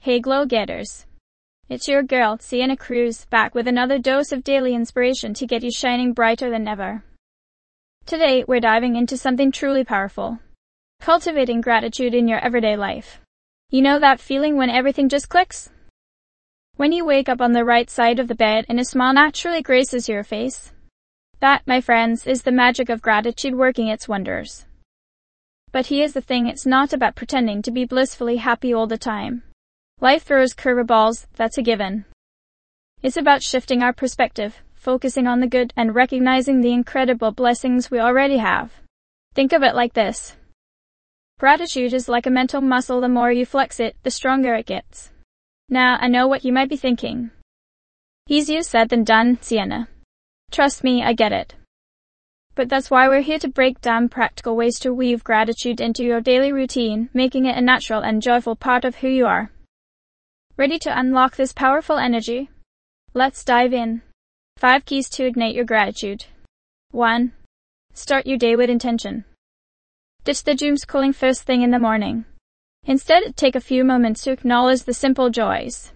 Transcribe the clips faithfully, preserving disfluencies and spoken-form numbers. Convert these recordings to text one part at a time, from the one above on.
Hey Glow Getters! It's your girl, Sienna Cruz, back with another dose of daily inspiration to get you shining brighter than ever. Today, we're diving into something truly powerful. Cultivating gratitude in your everyday life. You know that feeling when everything just clicks? When you wake up on the right side of the bed and a smile naturally graces your face? That, my friends, is the magic of gratitude working its wonders. But here's the thing, it's not about pretending to be blissfully happy all the time. Life throws curveballs, that's a given. It's about shifting our perspective, focusing on the good, and recognizing the incredible blessings we already have. Think of it like this. Gratitude is like a mental muscle. The more you flex it, the stronger it gets. Now, I know what you might be thinking. Easier said than done, Sienna. Trust me, I get it. But that's why we're here to break down practical ways to weave gratitude into your daily routine, making it a natural and joyful part of who you are. Ready to unlock this powerful energy? Let's dive in. Five keys to ignite your gratitude. one. Start your day with intention. Ditch the doom scrolling first thing in the morning. Instead, take a few moments to acknowledge the simple joys.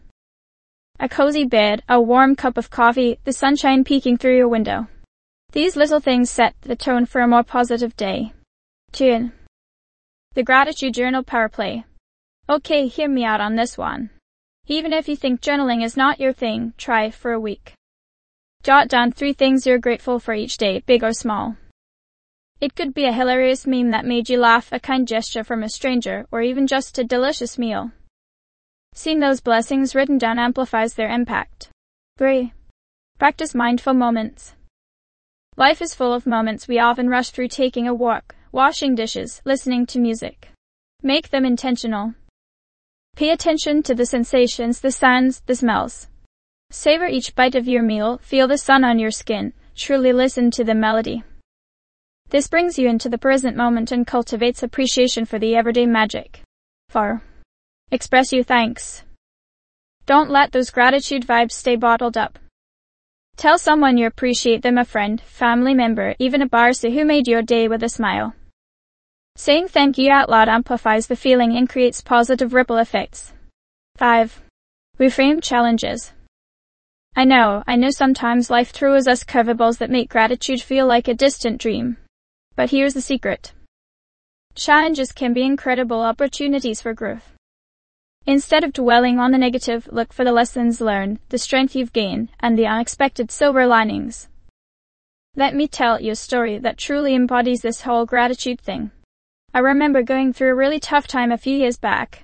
A cozy bed, a warm cup of coffee, the sunshine peeking through your window. These little things set the tone for a more positive day. two. The Gratitude Journal Power Play. Okay, hear me out on this one. Even if you think journaling is not your thing, try it for a week. Jot down three things you're grateful for each day, big or small. It could be a hilarious meme that made you laugh, a kind gesture from a stranger, or even just a delicious meal. Seeing those blessings written down amplifies their impact. three. Practice mindful moments. Life is full of moments we often rush through: taking a walk, washing dishes, listening to music. Make them intentional. Pay attention to the sensations, the sounds, the smells. Savor each bite of your meal, feel the sun on your skin, truly listen to the melody. This brings you into the present moment and cultivates appreciation for the everyday magic. four. Express your thanks. Don't let those gratitude vibes stay bottled up. Tell someone you appreciate them, a friend, family member, even a barista who made your day with a smile. Saying thank you out loud amplifies the feeling and creates positive ripple effects. five. Reframe challenges. I know, I know sometimes life throws us curveballs that make gratitude feel like a distant dream. But here's the secret. Challenges can be incredible opportunities for growth. Instead of dwelling on the negative, look for the lessons learned, the strength you've gained, and the unexpected silver linings. Let me tell you a story that truly embodies this whole gratitude thing. I remember going through a really tough time a few years back.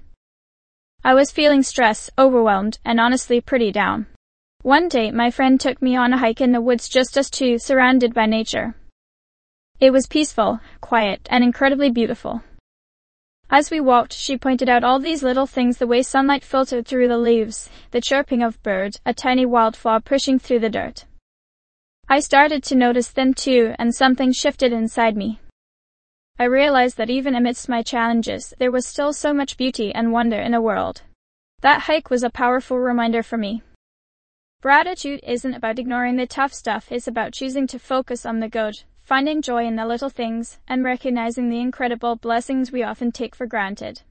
I was feeling stressed, overwhelmed, and honestly pretty down. One day, my friend took me on a hike in the woods, just us two, surrounded by nature. It was peaceful, quiet, and incredibly beautiful. As we walked, she pointed out all these little things: the way sunlight filtered through the leaves, the chirping of birds, a tiny wildflower pushing through the dirt. I started to notice them too, and something shifted inside me. I realized that even amidst my challenges, there was still so much beauty and wonder in the world. That hike was a powerful reminder for me. Gratitude isn't about ignoring the tough stuff, it's about choosing to focus on the good, finding joy in the little things, and recognizing the incredible blessings we often take for granted.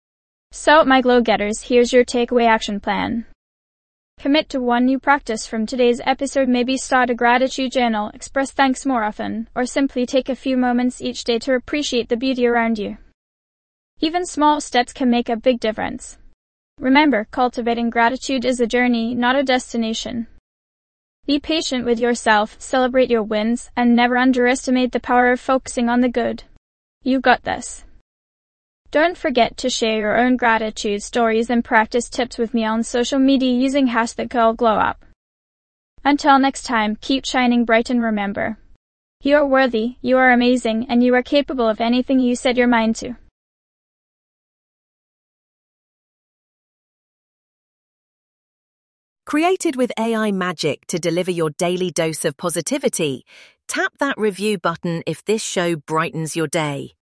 So, my Glow Getters, here's your takeaway action plan. Commit to one new practice from today's episode. Maybe start a gratitude journal, express thanks more often, or simply take a few moments each day to appreciate the beauty around you. Even small steps can make a big difference. Remember, cultivating gratitude is a journey, not a destination. Be patient with yourself, celebrate your wins, and never underestimate the power of focusing on the good. You got this. Don't forget to share your own gratitude stories and practice tips with me on social media using hashtag GloWup. Until next time, keep shining bright and remember, you are worthy, you are amazing, and you are capable of anything you set your mind to. Created with A I magic to deliver your daily dose of positivity, tap that review button if this show brightens your day.